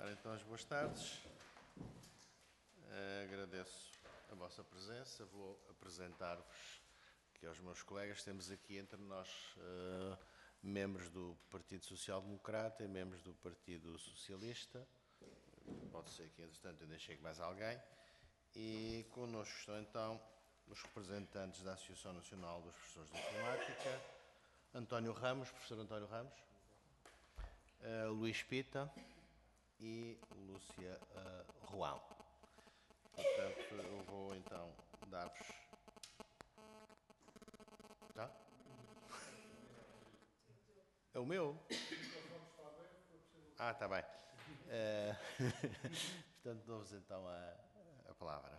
Ora, então, as boas tardes. Agradeço a vossa presença. Vou apresentar-vos aqui aos meus colegas. Temos aqui entre nós membros do Partido Social Democrata e membros do Partido Socialista. Pode ser que, entretanto, ainda chegue mais alguém. E connosco estão, então, os representantes da Associação Nacional dos Professores de Informática, António Ramos, professor António Ramos, Luís Pita e Lúcia Ruão. Portanto, eu vou então dar-vos... Tá? É o meu? Ah, está bem. Portanto, dou-vos então a palavra.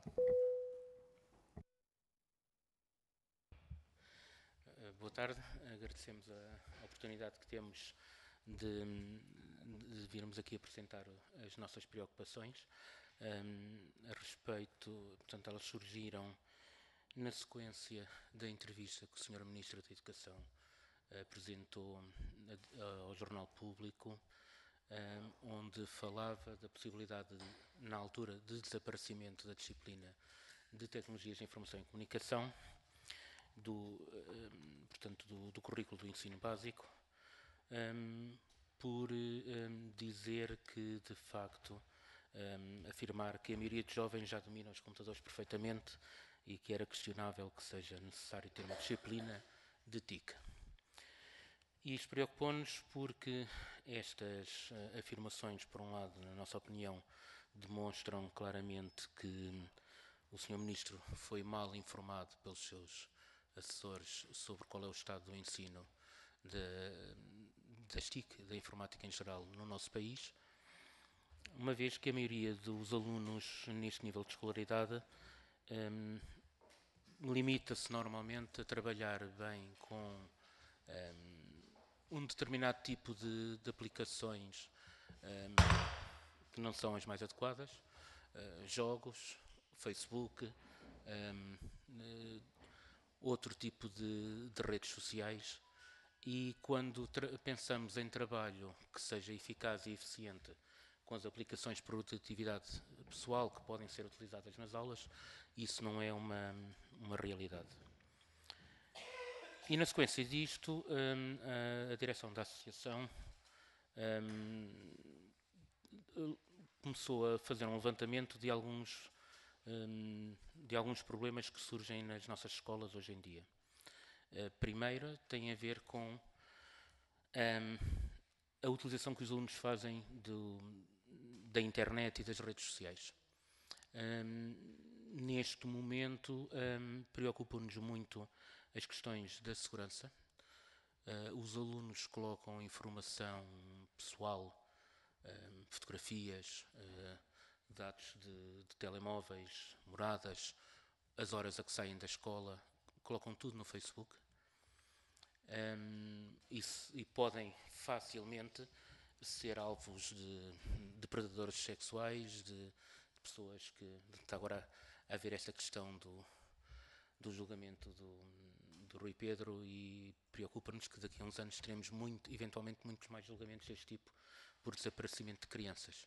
Boa tarde, agradecemos a oportunidade que temos de virmos aqui apresentar as nossas preocupações a respeito, portanto, elas surgiram na sequência da entrevista que o Sr. Ministro da Educação apresentou ao Jornal Público, onde falava da possibilidade, na altura, de desaparecimento da disciplina de Tecnologias de Informação e Comunicação, portanto, do currículo do ensino básico, por dizer que, de facto, afirmar que a maioria dos jovens já domina os computadores perfeitamente e que era questionável que seja necessário ter uma disciplina de TIC. E isto preocupou-nos porque estas afirmações, por um lado, na nossa opinião, demonstram claramente que o Sr. Ministro foi mal informado pelos seus assessores sobre qual é o estado do ensino das TIC, da informática em geral, no nosso país, uma vez que a maioria dos alunos neste nível de escolaridade limita-se normalmente a trabalhar bem com um determinado tipo de aplicações que não são as mais adequadas, jogos, Facebook, outro tipo de redes sociais, e quando pensamos em trabalho que seja eficaz e eficiente com as aplicações de produtividade pessoal que podem ser utilizadas nas aulas, isso não é uma realidade. E na sequência disto, a direção da associação começou a fazer um levantamento de alguns problemas que surgem nas nossas escolas hoje em dia. A primeira tem a ver com a utilização que os alunos fazem da internet e das redes sociais. Neste momento, preocupam-nos muito as questões da segurança. Os alunos colocam informação pessoal, fotografias, dados de telemóveis, moradas, as horas a que saem da escola, colocam tudo no Facebook. E podem facilmente ser alvos de predadores sexuais, de pessoas que... Está agora a haver esta questão do julgamento do Rui Pedro, e preocupa-nos que daqui a uns anos teremos eventualmente muitos mais julgamentos deste tipo por desaparecimento de crianças.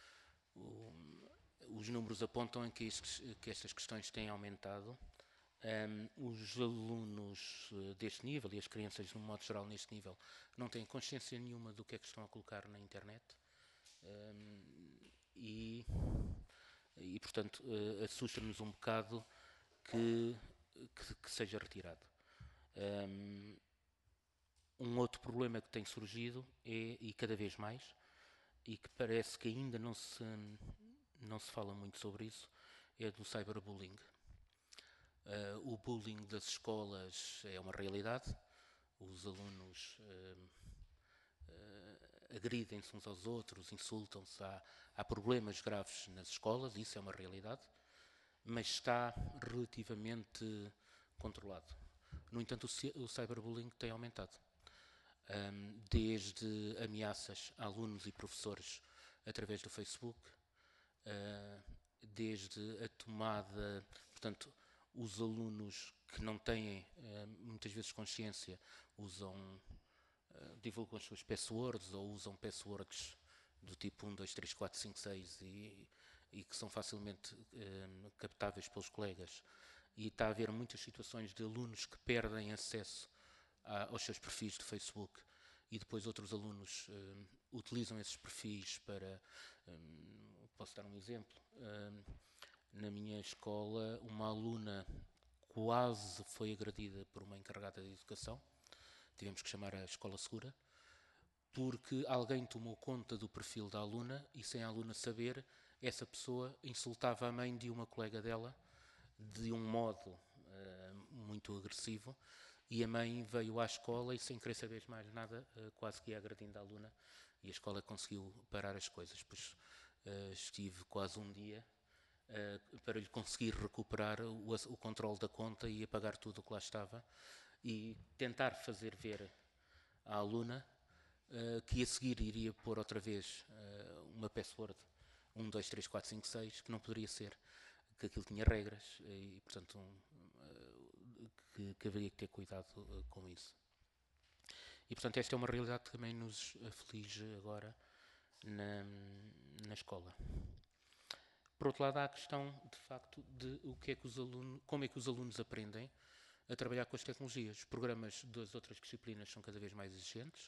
Os números apontam que estas questões têm aumentado. Os alunos deste nível e as crianças, de um modo geral, neste nível, não têm consciência nenhuma do que é que estão a colocar na internet e portanto, assusta-nos um bocado que seja retirado. Um outro problema que tem surgido e cada vez mais, e que parece que ainda não se fala muito sobre isso, é do cyberbullying. O bullying das escolas é uma realidade. Os alunos agridem-se uns aos outros, insultam-se. Há problemas graves nas escolas, isso é uma realidade, mas está relativamente controlado. No entanto, o cyberbullying tem aumentado. Desde ameaças a alunos e professores através do Facebook, desde a tomada, portanto, os alunos que não têm muitas vezes consciência divulgam as suas passwords ou usam passwords do tipo 1, 2, 3, 4, 5, 6 e que são facilmente captáveis pelos colegas, e está a haver muitas situações de alunos que perdem acesso aos seus perfis de Facebook e depois outros alunos utilizam esses perfis para... posso dar um exemplo? Na minha escola, uma aluna quase foi agredida por uma encarregada de educação. Tivemos que chamar a escola segura, porque alguém tomou conta do perfil da aluna e, sem a aluna saber, essa pessoa insultava a mãe de uma colega dela de um modo muito agressivo, e a mãe veio à escola e, sem querer saber mais nada, quase que ia agredindo a aluna, e a escola conseguiu parar as coisas. Pois estive quase um dia para lhe conseguir recuperar o controle da conta e apagar tudo o que lá estava e tentar fazer ver à aluna que a seguir iria pôr outra vez uma password 1, 2, 3, 4, 5, 6, que não poderia ser, que aquilo tinha regras e, portanto, que haveria que ter cuidado com isso. E, portanto, esta é uma realidade que também nos aflige agora na escola. Por outro lado, há a questão, de facto, de como é que os alunos aprendem a trabalhar com as tecnologias. Os programas das outras disciplinas são cada vez mais exigentes.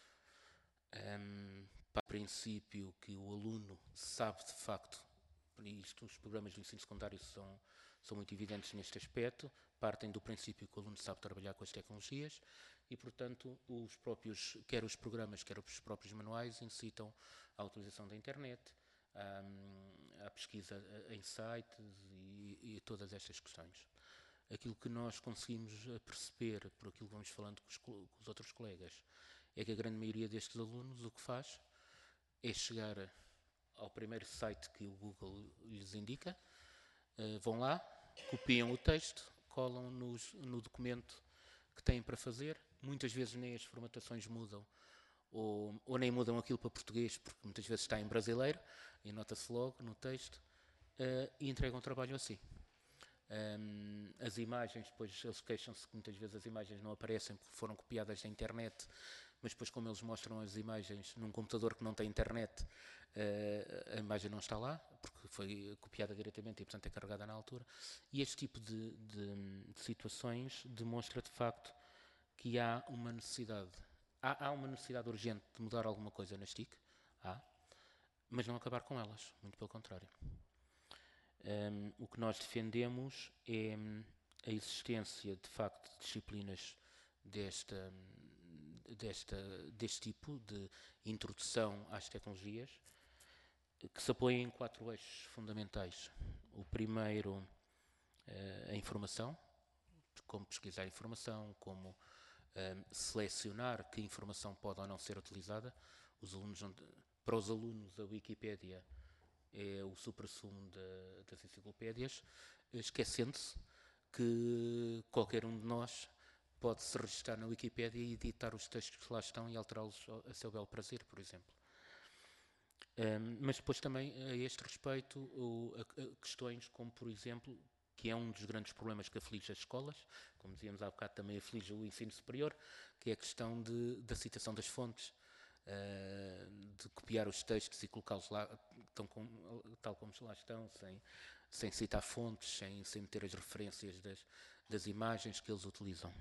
Para o princípio que o aluno sabe, de facto, e os programas do ensino secundário são muito evidentes neste aspecto, partem do princípio que o aluno sabe trabalhar com as tecnologias e, portanto, quer os programas, quer os próprios manuais incitam à utilização da internet, à pesquisa em sites e todas estas questões. Aquilo que nós conseguimos perceber, por aquilo que vamos falando com os outros colegas, é que a grande maioria destes alunos o que faz é chegar ao primeiro site que o Google lhes indica, vão lá, copiam o texto, colam no documento que têm para fazer, muitas vezes nem as formatações mudam, ou nem mudam aquilo para português, porque muitas vezes está em brasileiro, e nota-se logo no texto, e entregam o trabalho assim. As imagens, depois eles queixam-se que muitas vezes as imagens não aparecem porque foram copiadas da internet, mas depois, como eles mostram as imagens num computador que não tem internet, a imagem não está lá, porque foi copiada diretamente e, portanto, é carregada na altura. E este tipo de situações demonstra, de facto, que há uma necessidade. Há uma necessidade urgente de mudar alguma coisa nas TIC, mas não acabar com elas, muito pelo contrário. O que nós defendemos é a existência, de facto, de disciplinas deste tipo de introdução às tecnologias, que se apoiem em 4 eixos fundamentais. O primeiro, a informação, como pesquisar informação, como selecionar que informação pode ou não ser utilizada. Para os alunos, a Wikipédia é o suprassumo das enciclopédias, esquecendo-se que qualquer um de nós pode se registrar na Wikipédia e editar os textos que lá estão e alterá-los a seu belo prazer, por exemplo. Mas depois também, a este respeito, questões como, por exemplo, que é um dos grandes problemas que aflige as escolas, como dizíamos há bocado, também aflige o ensino superior, que é a questão da citação das fontes, de copiar os textos e colocá-los lá tal como lá estão, sem citar fontes, sem meter as referências das imagens que eles utilizam.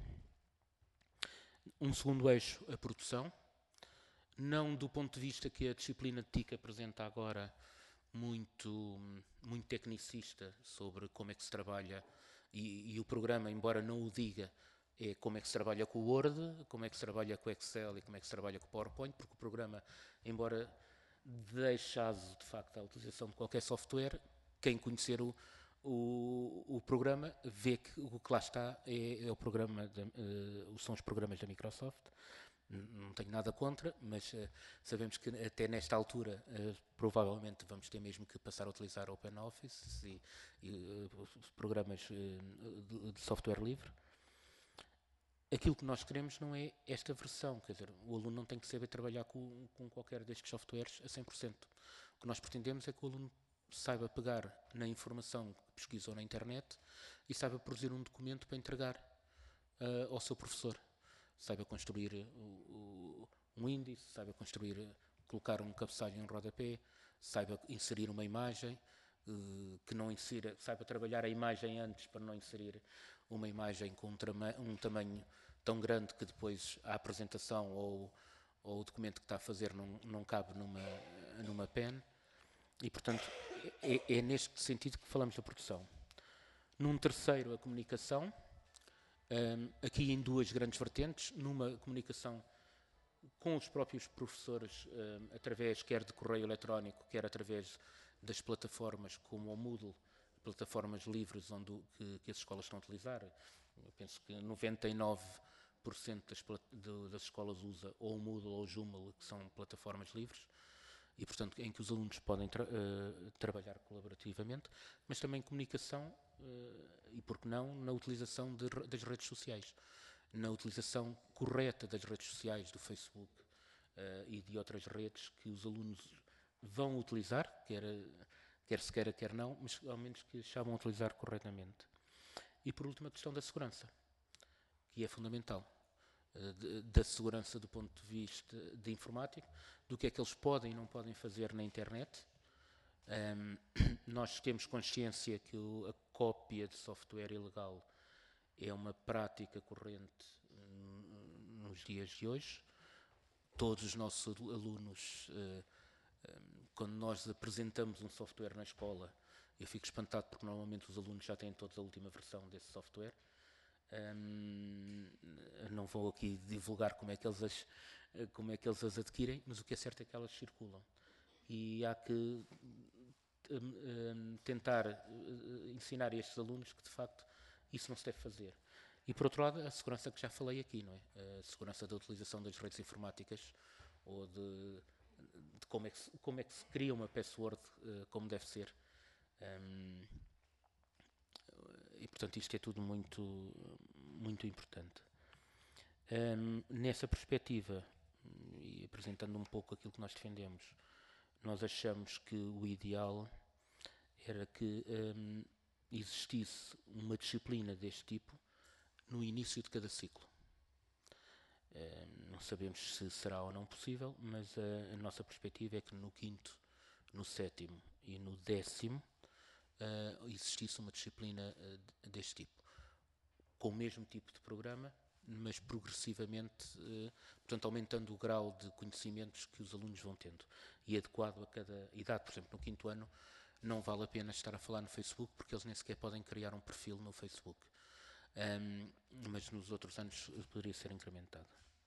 Um segundo eixo, a produção, não do ponto de vista que a disciplina de TIC apresenta agora muito tecnicista sobre como é que se trabalha, e o programa, embora não o diga, é como é que se trabalha com o Word, como é que se trabalha com o Excel e como é que se trabalha com o PowerPoint, porque o programa, embora deixe aso, de facto, a utilização de qualquer software, quem conhecer o programa vê que o que lá está é o programa são os programas da Microsoft. Não tenho nada contra, mas sabemos que até nesta altura provavelmente vamos ter mesmo que passar a utilizar OpenOffice e programas de software livre. Aquilo que nós queremos não é esta versão, quer dizer, o aluno não tem que saber trabalhar com qualquer destes softwares a 100%. O que nós pretendemos é que o aluno saiba pegar na informação que pesquisou na internet e saiba produzir um documento para entregar ao seu professor. Saiba construir um índice, saiba construir colocar um cabeçalho e um rodapé, saiba inserir uma imagem, que não insira, saiba trabalhar a imagem antes para não inserir uma imagem com um tamanho tão grande que depois a apresentação ou o documento que está a fazer não cabe numa pen. E, portanto, é neste sentido que falamos da produção. Num terceiro, a comunicação, aqui em duas grandes vertentes, numa comunicação com os próprios professores, através quer de correio eletrónico, quer através das plataformas como o Moodle, plataformas livres que as escolas estão a utilizar. Eu penso que 99% das escolas usa ou o Moodle ou o Joomla, que são plataformas livres, e portanto em que os alunos podem trabalhar colaborativamente, mas também comunicação, e por que não, na utilização das redes sociais, na utilização correta das redes sociais, do Facebook e de outras redes que os alunos vão utilizar, quer se queira, quer não, mas ao menos que sabem utilizar corretamente. E por último, a questão da segurança, que é fundamental. Da segurança do ponto de vista de informática, do que é que eles podem e não podem fazer na internet. Nós temos consciência que a cópia de software ilegal é uma prática corrente nos dias de hoje. Todos os nossos alunos, quando nós apresentamos um software na escola, eu fico espantado porque normalmente os alunos já têm todos a última versão desse software. Não vou aqui divulgar como é que eles as adquirem, mas o que é certo é que elas circulam. E há que tentar ensinar a estes alunos que, de facto, isso não se deve fazer. E, por outro lado, a segurança que já falei aqui, não é? A segurança da utilização das redes informáticas ou de como é que se cria uma password como deve ser. E, portanto, isto é tudo muito, muito importante. Nessa perspectiva, e apresentando um pouco aquilo que nós defendemos, nós achamos que o ideal era que existisse uma disciplina deste tipo no início de cada ciclo. Não sabemos se será ou não possível, mas a nossa perspectiva é que no quinto, no sétimo e no 10º existisse uma disciplina deste tipo, com o mesmo tipo de programa, mas progressivamente, portanto, aumentando o grau de conhecimentos que os alunos vão tendo e adequado a cada idade. Por exemplo, no quinto ano não vale a pena estar a falar no Facebook porque eles nem sequer podem criar um perfil no Facebook, mas nos outros anos poderia ser incrementado.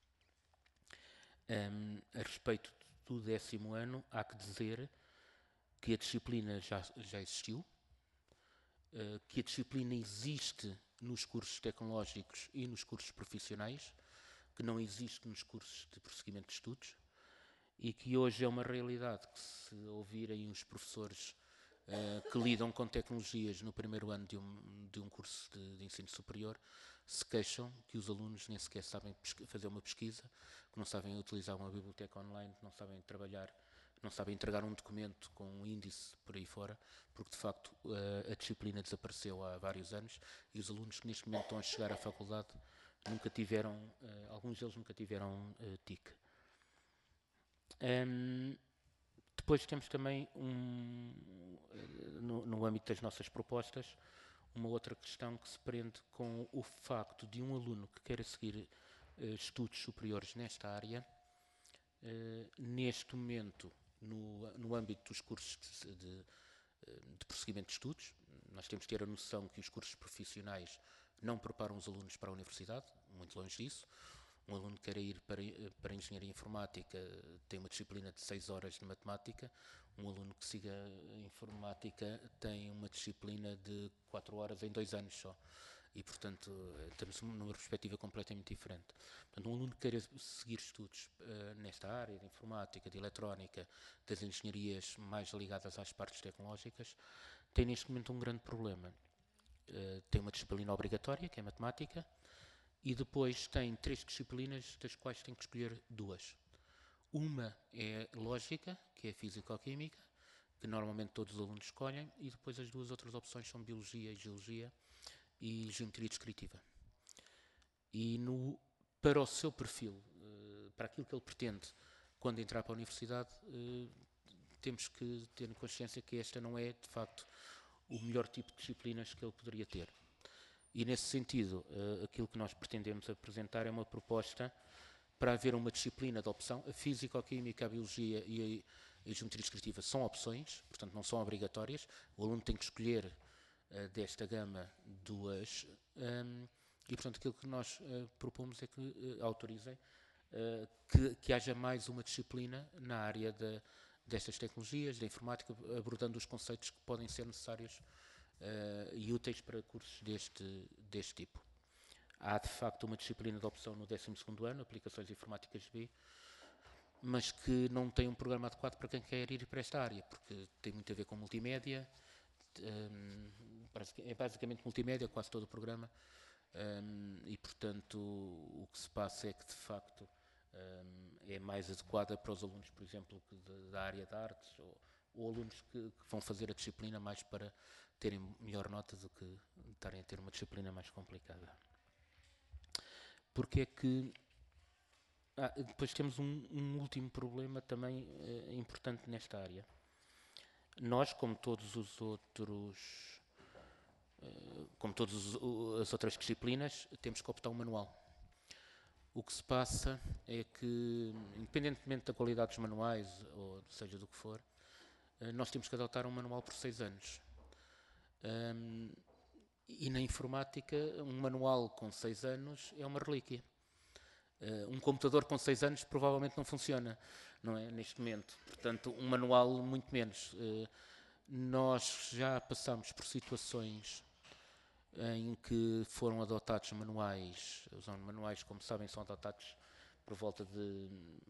A respeito do 10º ano, há que dizer que a disciplina já existiu, que a disciplina existe nos cursos tecnológicos e nos cursos profissionais, que não existe nos cursos de prosseguimento de estudos, e que hoje é uma realidade que, se ouvirem os professores que lidam com tecnologias no primeiro ano de um curso de ensino superior, se queixam que os alunos nem sequer sabem fazer uma pesquisa, que não sabem utilizar uma biblioteca online, que não sabem trabalhar, não sabem entregar um documento com um índice por aí fora, porque de facto a disciplina desapareceu há vários anos e os alunos que neste momento estão a chegar à faculdade nunca tiveram, alguns deles nunca tiveram TIC. Depois temos também, no âmbito das nossas propostas, uma outra questão que se prende com o facto de um aluno que queira seguir estudos superiores nesta área, neste momento, no âmbito dos cursos de prosseguimento de estudos, nós temos que ter a noção que os cursos profissionais não preparam os alunos para a universidade, muito longe disso. Um aluno que quer ir para a engenharia informática tem uma disciplina de 6 horas de matemática, um aluno que siga informática tem uma disciplina de 4 horas em 2 anos só. E, portanto, temos numa perspectiva completamente diferente. Portanto, um aluno que queira seguir estudos nesta área de informática, de eletrónica, das engenharias mais ligadas às partes tecnológicas, tem neste momento um grande problema. Tem uma disciplina obrigatória, que é matemática, e depois tem 3 disciplinas, das quais tem que escolher 2. Uma é lógica, que é físico-química, que normalmente todos os alunos escolhem, e depois as 2 outras opções são biologia e geologia e geometria descritiva. E para o seu perfil, para aquilo que ele pretende quando entrar para a universidade, temos que ter consciência que esta não é, de facto, o melhor tipo de disciplinas que ele poderia ter. E, nesse sentido, aquilo que nós pretendemos apresentar é uma proposta para haver uma disciplina de opção. A física, a química, a biologia e a geometria descritiva são opções, portanto não são obrigatórias. O aluno tem que escolher desta gama duas, e portanto aquilo que nós propomos é que autorizem que haja mais uma disciplina na área destas tecnologias, da informática, abordando os conceitos que podem ser necessários e úteis para cursos deste tipo. Há de facto uma disciplina de opção no 12º ano, Aplicações Informáticas B, mas que não tem um programa adequado para quem quer ir para esta área, porque tem muito a ver com multimédia, é basicamente multimédia, quase todo o programa, e portanto o que se passa é que de facto é mais adequada para os alunos, por exemplo, da área de artes, ou alunos que vão fazer a disciplina mais para terem melhor nota do que estarem a ter uma disciplina mais complicada. Porque é que depois temos um último problema também importante nesta área. Nós, como todas as outras disciplinas, temos que optar um manual. O que se passa é que, independentemente da qualidade dos manuais, ou seja do que for, nós temos que adotar um manual por 6 anos. E na informática, um manual com 6 anos é uma relíquia. Um computador com 6 anos provavelmente não funciona, não é, neste momento. Portanto, um manual muito menos. Nós já passamos por situações em que foram adotados manuais. Os manuais, como sabem, são adotados por volta de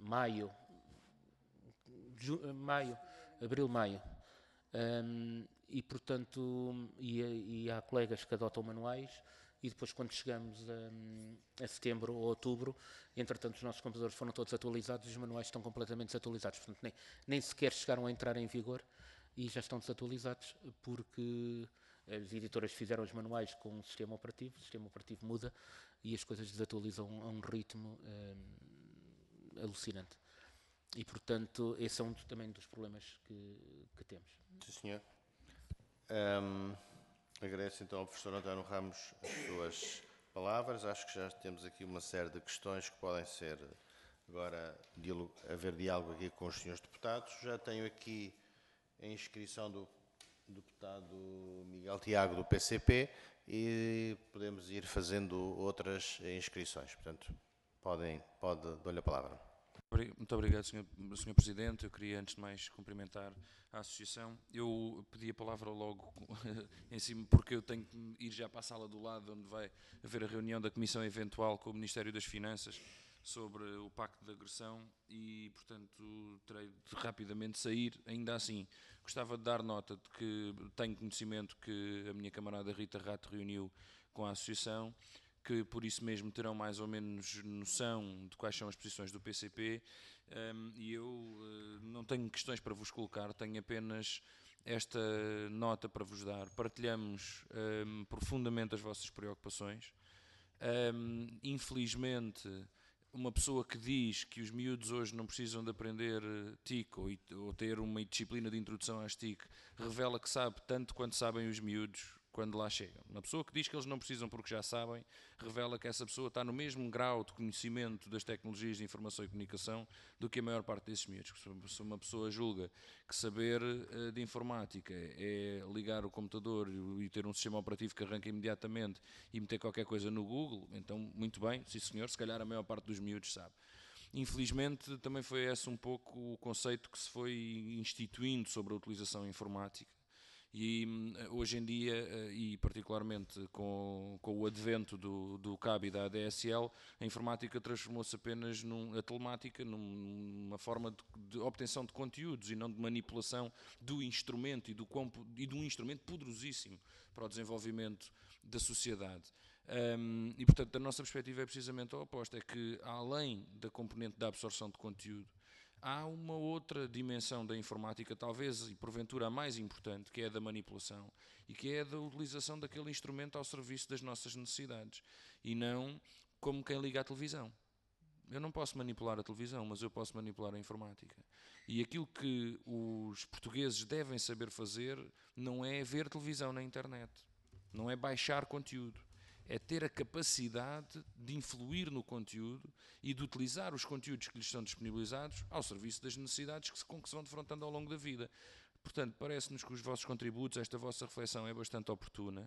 abril, maio. E, portanto, há colegas que adotam manuais e depois, quando chegamos a setembro ou outubro, entretanto, os nossos computadores foram todos atualizados e os manuais estão completamente desatualizados. Portanto, nem sequer chegaram a entrar em vigor e já estão desatualizados porque as editoras fizeram os manuais com o sistema operativo muda e as coisas desatualizam a um ritmo alucinante. E, portanto, esse é também dos problemas que temos. Sim, senhor. Agradeço então ao professor António Ramos as suas palavras. Acho que já temos aqui uma série de questões que podem ser agora haver diálogo aqui com os senhores deputados. Já tenho aqui a inscrição do deputado Miguel Tiago do PCP e podemos ir fazendo outras inscrições. Portanto, dou-lhe a palavra. Muito obrigado, Sr. Presidente. Eu queria, antes de mais, cumprimentar a Associação. Eu pedi a palavra logo em cima, porque eu tenho que ir já para a sala do lado, onde vai haver a reunião da Comissão Eventual com o Ministério das Finanças sobre o Pacto de Agressão e, portanto, terei de rapidamente sair. Ainda assim, gostava de dar nota de que tenho conhecimento que a minha camarada Rita Rato reuniu com a Associação, que por isso mesmo terão mais ou menos noção de quais são as posições do PCP, e eu não tenho questões para vos colocar, tenho apenas esta nota para vos dar. Partilhamos profundamente as vossas preocupações. Infelizmente, uma pessoa que diz que os miúdos hoje não precisam de aprender TIC ou ter uma disciplina de introdução às TIC, revela que sabe tanto quanto sabem os miúdos quando lá chegam. Uma pessoa que diz que eles não precisam porque já sabem, revela que essa pessoa está no mesmo grau de conhecimento das tecnologias de informação e comunicação do que a maior parte desses miúdos. Se uma pessoa julga que saber de informática é ligar o computador e ter um sistema operativo que arranca imediatamente e meter qualquer coisa no Google, então, muito bem, sim senhor, se calhar a maior parte dos miúdos sabe. Infelizmente, também foi esse um pouco o conceito que se foi instituindo sobre a utilização informática. E hoje em dia, e particularmente com o advento do CAB e da ADSL, a informática transformou-se apenas a telemática numa forma de obtenção de conteúdos e não de manipulação do instrumento e de um instrumento poderosíssimo para o desenvolvimento da sociedade. E portanto, a nossa perspectiva é precisamente a oposta, é que além da componente da absorção de conteúdo, há uma outra dimensão da informática, talvez e porventura a mais importante, que é a da manipulação e que é a da utilização daquele instrumento ao serviço das nossas necessidades e não como quem liga à televisão. Eu não posso manipular a televisão, mas eu posso manipular a informática. E aquilo que os portugueses devem saber fazer não é ver televisão na internet, não é baixar conteúdo, é ter a capacidade de influir no conteúdo e de utilizar os conteúdos que lhes são disponibilizados ao serviço das necessidades com que se vão defrontando ao longo da vida. Portanto, parece-nos que os vossos contributos, esta vossa reflexão é bastante oportuna,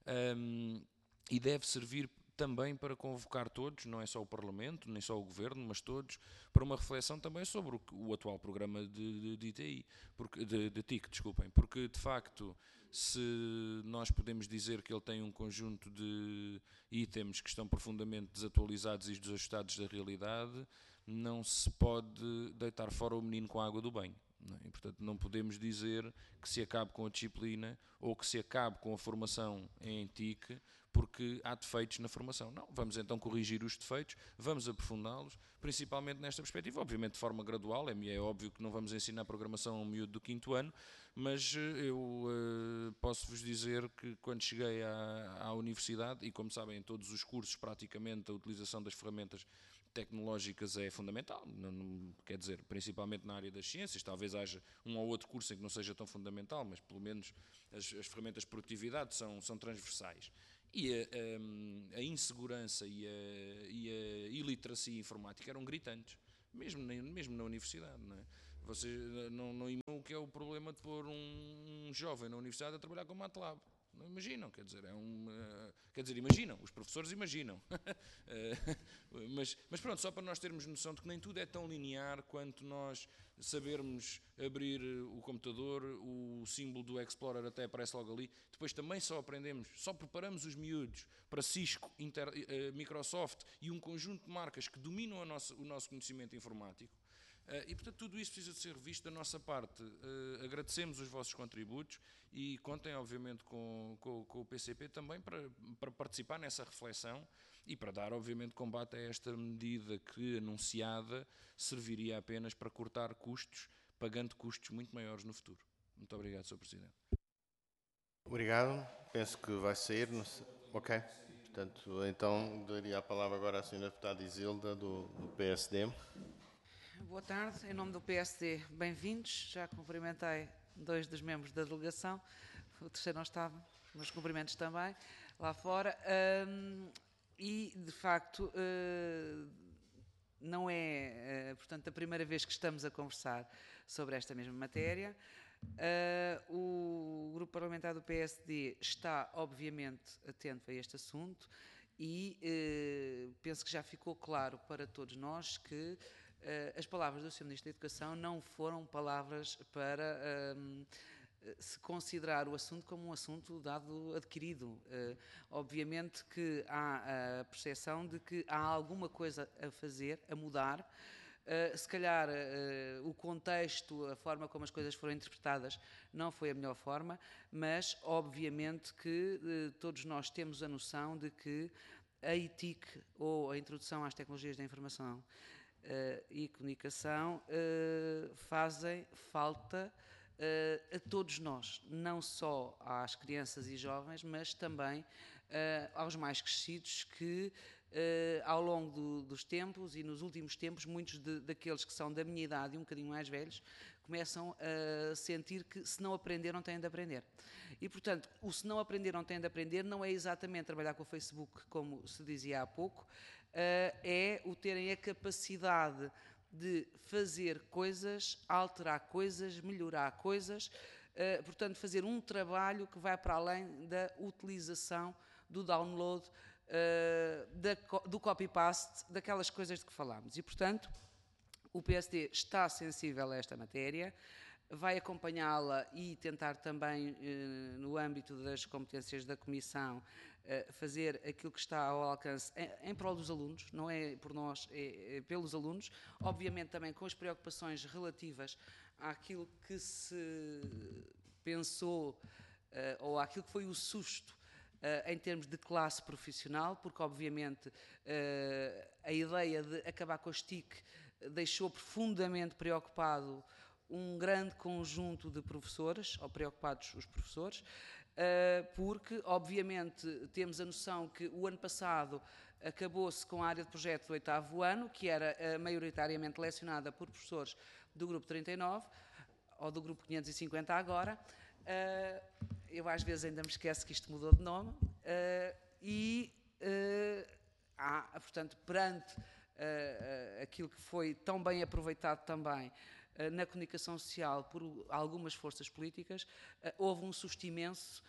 e deve servir também para convocar todos, não é só o Parlamento, nem só o Governo, mas todos, para uma reflexão também sobre o atual programa de TIC, desculpem, porque de facto, se nós podemos dizer que ele tem um conjunto de itens que estão profundamente desatualizados e desajustados da realidade, não se pode deitar fora o menino com a água do banho. Não é? E, portanto, não podemos dizer que se acabe com a disciplina ou que se acabe com a formação em TIC porque há defeitos na formação. Não, vamos então corrigir os defeitos, vamos aprofundá-los, principalmente nesta perspectiva, obviamente de forma gradual. É óbvio que não vamos ensinar programação a um miúdo do 5º ano, mas eu posso-vos dizer que quando cheguei à universidade, e como sabem, em todos os cursos praticamente a utilização das ferramentas tecnológicas é fundamental, quer dizer, principalmente na área das ciências, talvez haja um ou outro curso em que não seja tão fundamental, mas pelo menos as ferramentas de produtividade são transversais. E a insegurança e a iliteracia informática eram gritantes, mesmo na universidade, não é? Vocês não imaginam o que é o problema de pôr um jovem na universidade a trabalhar com MATLAB. Não imaginam, quer dizer, imaginam, os professores imaginam. mas pronto, só para nós termos noção de que nem tudo é tão linear quanto nós sabermos abrir o computador, o símbolo do Explorer até aparece logo ali. Depois também só preparamos os miúdos para Cisco, Microsoft e um conjunto de marcas que dominam o nosso conhecimento informático. E, portanto, tudo isso precisa de ser revisto da nossa parte. Agradecemos os vossos contributos e contem, obviamente, com o PCP também para participar nessa reflexão e para dar, obviamente, combate a esta medida que, anunciada, serviria apenas para cortar custos, pagando custos muito maiores no futuro. Muito obrigado, Sr. Presidente. Obrigado. Penso que vai sair. Ok. Portanto, então, daria a palavra agora à Sra. Deputada Isilda, do PSD. Boa tarde, em nome do PSD, bem-vindos. Já cumprimentei 2 dos membros da delegação, o terceiro não estava, mas cumprimentos também lá fora. E, de facto, não é, portanto, a primeira vez que estamos a conversar sobre esta mesma matéria. O Grupo Parlamentar do PSD está, obviamente, atento a este assunto e penso que já ficou claro para todos nós que as palavras do Sr. Ministro da Educação não foram palavras para se considerar o assunto como um assunto dado adquirido. Obviamente que há a percepção de que há alguma coisa a fazer, a mudar. Se calhar o contexto, a forma como as coisas foram interpretadas não foi a melhor forma, mas obviamente que todos nós temos a noção de que a ETIC, ou a Introdução às Tecnologias da Informação e Comunicação, fazem falta a todos nós, não só às crianças e jovens, mas também aos mais crescidos que ao longo dos tempos e nos últimos tempos, muitos daqueles que são da minha idade e um bocadinho mais velhos, começam a sentir que se não aprenderam têm de aprender. E, portanto, o se não aprenderam têm de aprender não é exatamente trabalhar com o Facebook, como se dizia há pouco, é o terem a capacidade de fazer coisas, alterar coisas, melhorar coisas, portanto, fazer um trabalho que vai para além da utilização, do download, do copy-paste, daquelas coisas de que falámos. E, portanto, o PSD está sensível a esta matéria, vai acompanhá-la e tentar também, no âmbito das competências da Comissão, fazer aquilo que está ao alcance em prol dos alunos, não é por nós, é pelos alunos, obviamente também com as preocupações relativas àquilo que se pensou ou àquilo que foi o susto em termos de classe profissional, porque obviamente a ideia de acabar com as TIC deixou profundamente preocupado um grande conjunto de professores, ou preocupados os professores, porque, obviamente, temos a noção que o ano passado acabou-se com a área de projeto do 8º ano, que era maioritariamente lecionada por professores do grupo 39, ou do grupo 550 agora. Eu às vezes ainda me esqueço que isto mudou de nome. Portanto, perante aquilo que foi tão bem aproveitado também na comunicação social por algumas forças políticas, houve um susto imenso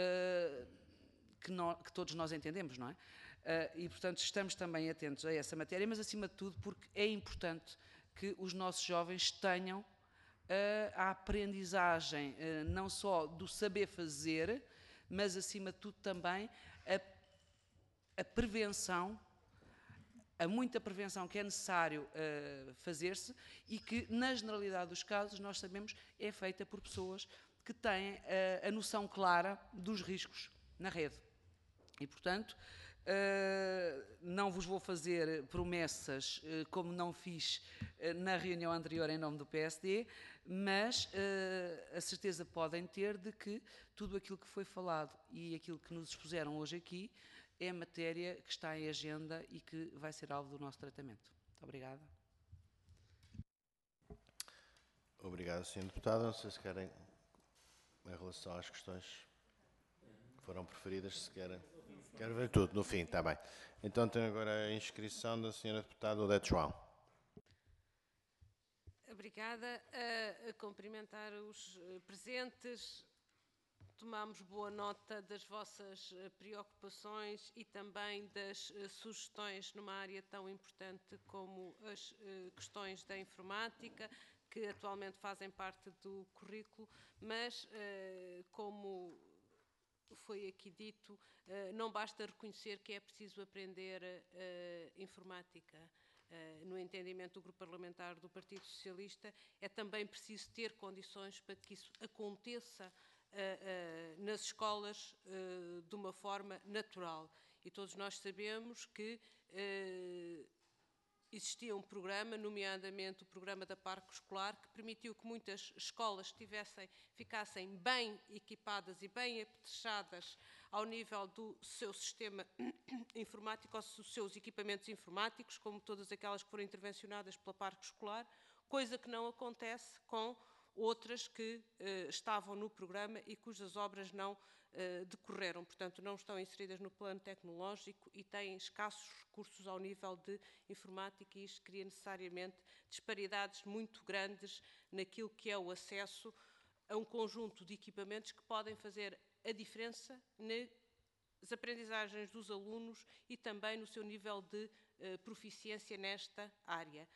que todos nós entendemos, não é? E, portanto, estamos também atentos a essa matéria, mas, acima de tudo, porque é importante que os nossos jovens tenham a aprendizagem não só do saber fazer, mas, acima de tudo, também a prevenção, a muita prevenção que é necessário fazer-se e que, na generalidade dos casos, nós sabemos, é feita por pessoas que têm a noção clara dos riscos na rede. E, portanto, não vos vou fazer promessas como não fiz na reunião anterior em nome do PSD, mas a certeza podem ter de que tudo aquilo que foi falado e aquilo que nos expuseram hoje aqui é matéria que está em agenda e que vai ser alvo do nosso tratamento. Muito obrigada. Obrigado, Sr. Deputado. Não sei se querem, em relação às questões que foram preferidas, se querem... Quero ver tudo, no fim, está bem. Então tenho agora a inscrição da Sra. Deputada Odete João. Obrigada. A cumprimentar os presentes. Tomamos boa nota das vossas preocupações e também das sugestões numa área tão importante como as questões da informática, que atualmente fazem parte do currículo, mas como foi aqui dito, não basta reconhecer que é preciso aprender informática. No entendimento do Grupo Parlamentar do Partido Socialista, é também preciso ter condições para que isso aconteça nas escolas de uma forma natural. E todos nós sabemos que existia um programa, nomeadamente o programa da Parque Escolar, que permitiu que muitas escolas ficassem bem equipadas e bem apetrechadas ao nível do seu sistema informático, aos seus equipamentos informáticos, como todas aquelas que foram intervencionadas pela Parque Escolar, coisa que não acontece com outras que estavam no programa e cujas obras não decorreram, portanto não estão inseridas no plano tecnológico e têm escassos recursos ao nível de informática, e isto cria necessariamente disparidades muito grandes naquilo que é o acesso a um conjunto de equipamentos que podem fazer a diferença nas aprendizagens dos alunos e também no seu nível de proficiência nesta área.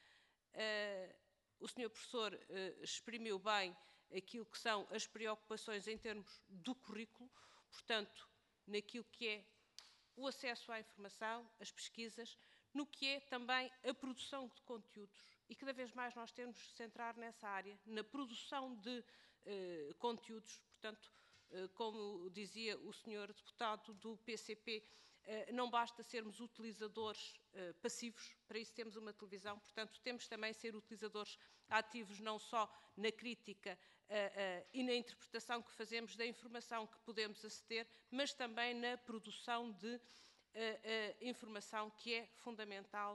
O Sr. Professor exprimiu bem aquilo que são as preocupações em termos do currículo, portanto, naquilo que é o acesso à informação, as pesquisas, no que é também a produção de conteúdos. E cada vez mais nós temos de centrar nessa área, na produção de conteúdos. Portanto, como dizia o Sr. Deputado do PCP, não basta sermos utilizadores passivos, para isso temos uma televisão, portanto temos também de ser utilizadores ativos, não só na crítica e na interpretação que fazemos da informação que podemos aceder, mas também na produção de informação, que é fundamental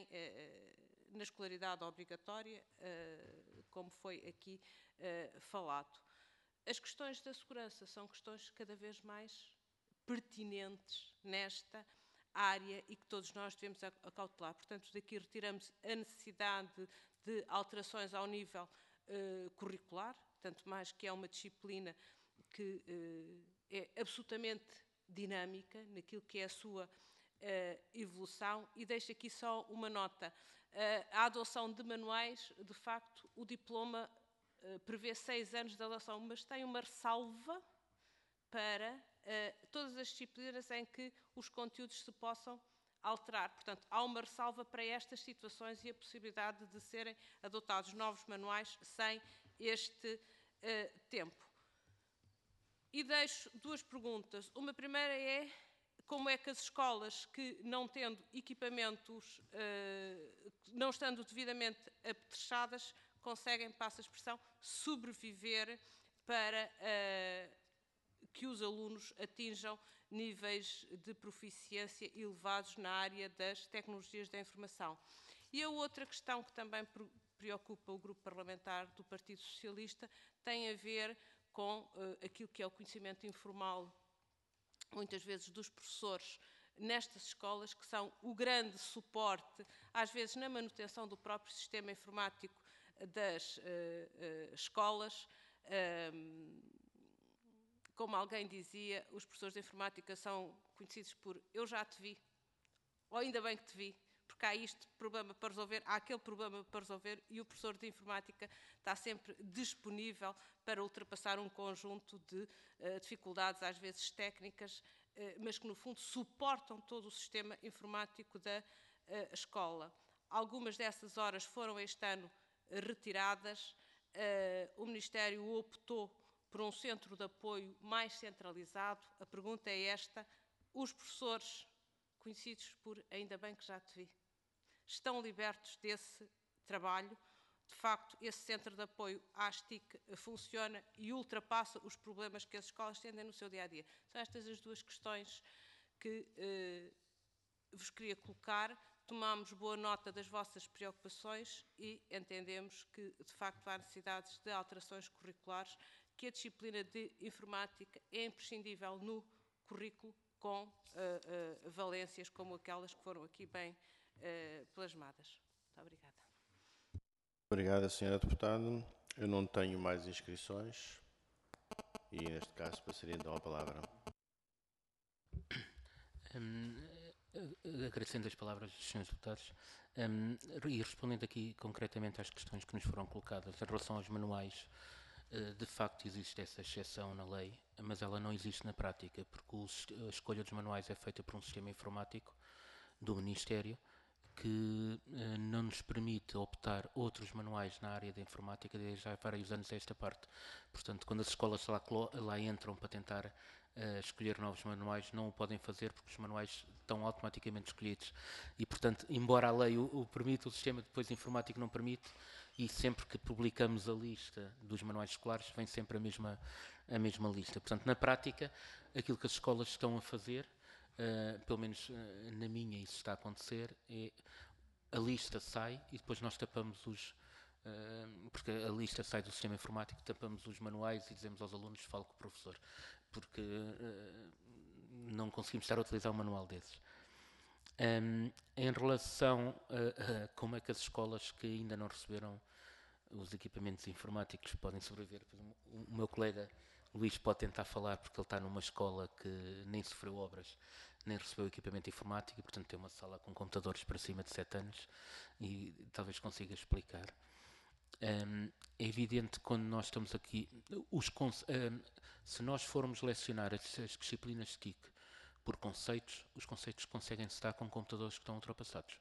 na escolaridade obrigatória, como foi aqui falado. As questões da segurança são questões cada vez mais pertinentes nesta área e que todos nós devemos acautelar. Portanto, daqui retiramos a necessidade de alterações ao nível curricular, tanto mais que é uma disciplina que é absolutamente dinâmica naquilo que é a sua evolução. E deixo aqui só uma nota. A adoção de manuais, de facto, o diploma prevê 6 anos de adoção, mas tem uma ressalva para todas as disciplinas em que os conteúdos se possam alterar. Portanto, há uma ressalva para estas situações e a possibilidade de serem adotados novos manuais sem este tempo. E deixo 2 perguntas. Uma primeira é: como é que as escolas que, não tendo equipamentos, não estando devidamente apetrechadas, conseguem, passa a expressão, sobreviver para que os alunos atinjam níveis de proficiência elevados na área das tecnologias da informação. E a outra questão que também preocupa o grupo parlamentar do Partido Socialista tem a ver com aquilo que é o conhecimento informal, muitas vezes dos professores nestas escolas, que são o grande suporte, às vezes na manutenção do próprio sistema informático das escolas. Como alguém dizia, os professores de informática são conhecidos por "eu já te vi", ou "ainda bem que te vi", porque há este problema para resolver, há aquele problema para resolver, e o professor de informática está sempre disponível para ultrapassar um conjunto de dificuldades, às vezes técnicas, mas que no fundo suportam todo o sistema informático da escola. Algumas dessas horas foram este ano retiradas. O Ministério optou por um centro de apoio mais centralizado. A pergunta é esta: os professores, conhecidos por "ainda bem que já te vi", estão libertos desse trabalho? De facto, esse centro de apoio às TIC funciona e ultrapassa os problemas que as escolas têm no seu dia-a-dia? São estas as duas questões que vos queria colocar. Tomamos boa nota das vossas preocupações e entendemos que, de facto, há necessidades de alterações curriculares, que a disciplina de informática é imprescindível no currículo, com valências como aquelas que foram aqui bem plasmadas. Muito obrigada. Obrigada, Sra. Deputada. Eu não tenho mais inscrições e, neste caso, passaria então a palavra. Agradecendo as palavras dos Srs. Deputados e respondendo aqui concretamente às questões que nos foram colocadas em relação aos manuais, de facto existe essa exceção na lei, mas ela não existe na prática, porque a escolha dos manuais é feita por um sistema informático do Ministério, que não nos permite optar outros manuais na área da informática desde já há vários anos a esta parte. Portanto, quando as escolas lá entram para tentar escolher novos manuais, não o podem fazer porque os manuais estão automaticamente escolhidos. E, portanto, embora a lei o permita, o sistema depois informático não permite, e sempre que publicamos a lista dos manuais escolares, vem sempre a mesma lista. Portanto, na prática, aquilo que as escolas estão a fazer, pelo menos na minha isso está a acontecer, a lista sai e depois nós tapamos porque a lista sai do sistema informático, tapamos os manuais e dizemos aos alunos: fale com o professor, porque não conseguimos estar a utilizar um manual desses. Em relação a como é que as escolas que ainda não receberam os equipamentos informáticos podem sobreviver, o meu colega Luís pode tentar falar, porque ele está numa escola que nem sofreu obras, nem recebeu equipamento informático, e portanto tem uma sala com computadores para cima de 7 anos, e talvez consiga explicar. É evidente que quando nós estamos aqui, se nós formos lecionar as disciplinas de TIC por conceitos, os conceitos conseguem se dar com computadores que estão ultrapassados.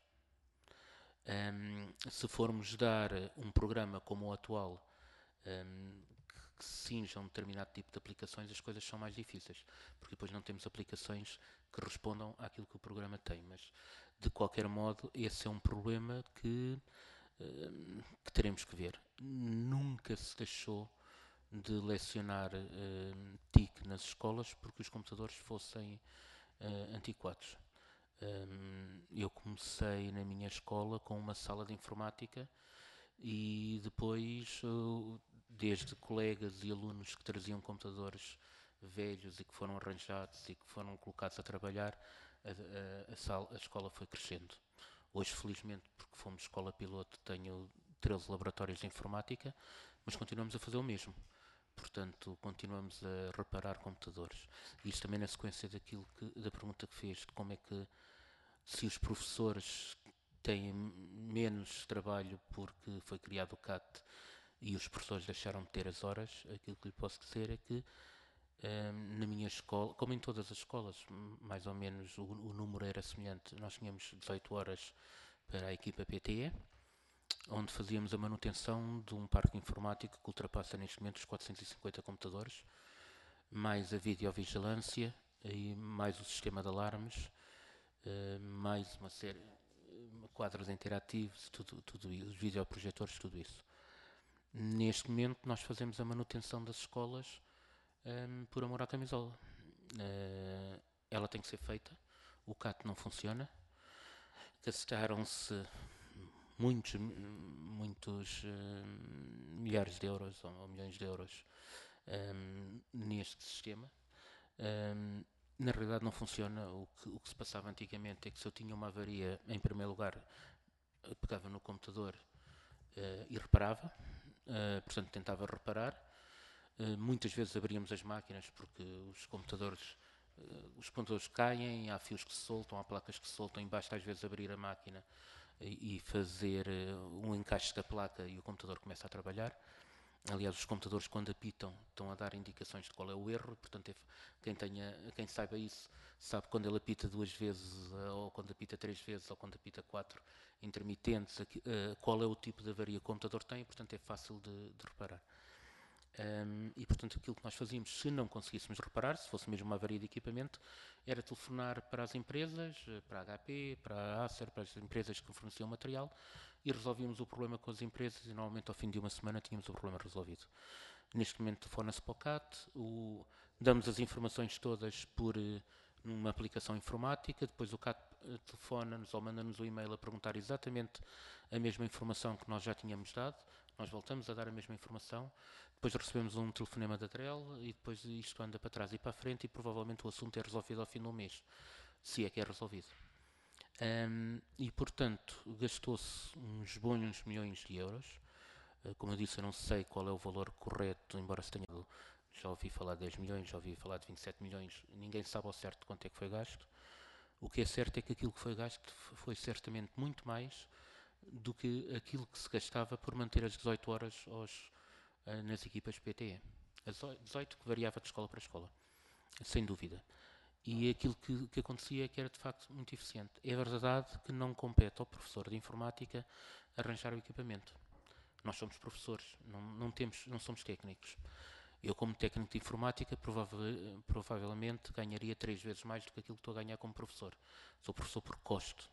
Se formos dar um programa como o atual, que cinja um determinado tipo de aplicações, as coisas são mais difíceis, porque depois não temos aplicações que respondam àquilo que o programa tem. Mas, de qualquer modo, esse é um problema que teremos que ver. Nunca se deixou de lecionar TIC nas escolas porque os computadores fossem antiquados. Eu comecei na minha escola com uma sala de informática e depois, desde colegas e alunos que traziam computadores velhos e que foram arranjados e que foram colocados a trabalhar, a escola foi crescendo. Hoje, felizmente, porque fomos escola piloto, tenho 13 laboratórios de informática, mas continuamos a fazer o mesmo. Portanto, continuamos a reparar computadores. Isto também na sequência da pergunta que fez, de como é que, se os professores têm menos trabalho porque foi criado o CAT e os professores deixaram de ter as horas, aquilo que lhe posso dizer é que na minha escola, como em todas as escolas, mais ou menos o número era semelhante. Nós tínhamos 18 horas para a equipa PTE, onde fazíamos a manutenção de um parque informático que ultrapassa neste momento os 450 computadores, mais a videovigilância, e mais o sistema de alarmes, mais uma série, quadros interativos, tudo isso, os videoprojetores, tudo isso. Neste momento nós fazemos a manutenção das escolas por amor à camisola. Ela tem que ser feita, o CAT não funciona, gastaram-se muitos milhares de euros ou milhões de euros neste sistema. Na realidade não funciona. O que se passava antigamente é que se eu tinha uma avaria, em primeiro lugar, pegava no computador e reparava, portanto tentava reparar. Muitas vezes abríamos as máquinas porque os computadores caem, há fios que se soltam, há placas que se soltam, e basta às vezes abrir a máquina e fazer um encaixe da placa e o computador começa a trabalhar. Aliás, os computadores, quando apitam, estão a dar indicações de qual é o erro. Portanto, quem saiba isso sabe quando ele apita 2 vezes, ou quando apita 3 vezes, ou quando apita 4 intermitentes, qual é o tipo de avaria que o computador tem. Portanto, é fácil de reparar. E, portanto, aquilo que nós fazíamos, se não conseguíssemos reparar, se fosse mesmo uma avaria de equipamento, era telefonar para as empresas, para a HP, para a Acer, para as empresas que forneciam material, e resolvíamos o problema com as empresas, e normalmente ao fim de uma semana tínhamos o problema resolvido. Neste momento telefona-se para o CAT, damos as informações todas por numa aplicação informática, depois o CAT telefona-nos ou manda-nos o e-mail a perguntar exatamente a mesma informação que nós já tínhamos dado, nós voltamos a dar a mesma informação, depois recebemos um telefonema da DREL e depois isto anda para trás e para a frente e provavelmente o assunto é resolvido ao fim do mês, se é que é resolvido. E portanto gastou-se uns bons milhões de euros. Como eu disse, eu não sei qual é o valor correto, embora se tenha, já ouvi falar de 10 milhões, já ouvi falar de 27 milhões, ninguém sabe ao certo quanto é que foi gasto. O que é certo é que aquilo que foi gasto foi certamente muito mais do que aquilo que se gastava por manter as 18 horas nas equipas PTE. As 18 que variava de escola para escola, sem dúvida. E aquilo que acontecia é que era de facto muito eficiente. É verdade que não compete ao professor de informática arranjar o equipamento. Nós somos professores, não somos técnicos. Eu, como técnico de informática, provavelmente ganharia 3 vezes mais do que aquilo que estou a ganhar como professor. Sou professor por custo.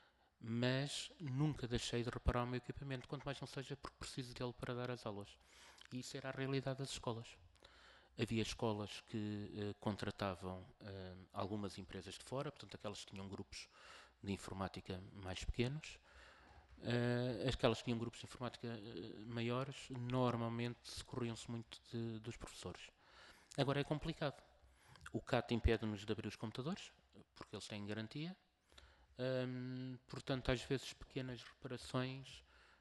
Mas nunca deixei de reparar o meu equipamento, quanto mais não seja porque preciso dele para dar as aulas. E isso era a realidade das escolas. Havia escolas que contratavam algumas empresas de fora, portanto aquelas que tinham grupos de informática mais pequenos. Aquelas que tinham grupos de informática maiores, normalmente socorriam-se muito dos professores. Agora é complicado. O CAT impede-nos de abrir os computadores, porque eles têm garantia. Portanto, às vezes pequenas reparações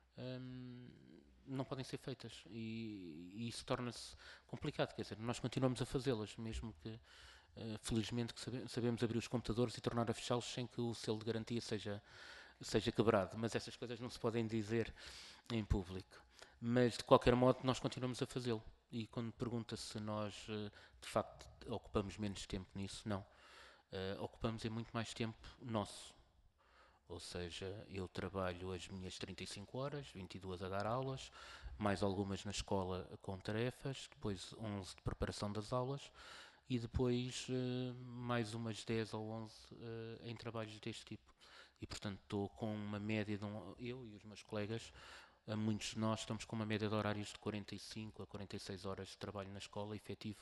não podem ser feitas e isso torna-se complicado. Quer dizer, nós continuamos a fazê-las, mesmo que felizmente que sabemos abrir os computadores e tornar a fechá-los sem que o selo de garantia seja quebrado, mas essas coisas não se podem dizer em público. Mas de qualquer modo nós continuamos a fazê-lo. E quando pergunta se nós de facto ocupamos menos tempo nisso, não. Ocupamos muito mais tempo nosso. Ou seja, eu trabalho as minhas 35 horas, 22 a dar aulas, mais algumas na escola com tarefas, depois 11 de preparação das aulas e depois mais umas 10 ou 11 em trabalhos deste tipo. E portanto estou com uma média eu e os meus colegas, muitos de nós estamos com uma média de horários de 45 a 46 horas de trabalho na escola efetivo,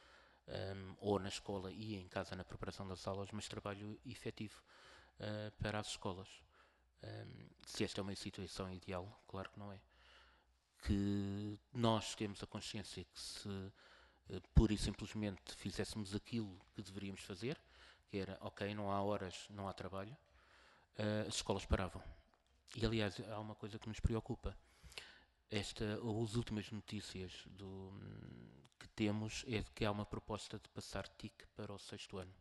ou na escola e em casa na preparação das aulas, mas trabalho efetivo para as escolas. Se esta é uma situação ideal, claro que não é. Que nós temos a consciência que se pura e simplesmente fizéssemos aquilo que deveríamos fazer, que era, ok, não há horas, não há trabalho, as escolas paravam. E aliás, há uma coisa que nos preocupa. As últimas notícias que temos é de que há uma proposta de passar TIC para o 6º ano.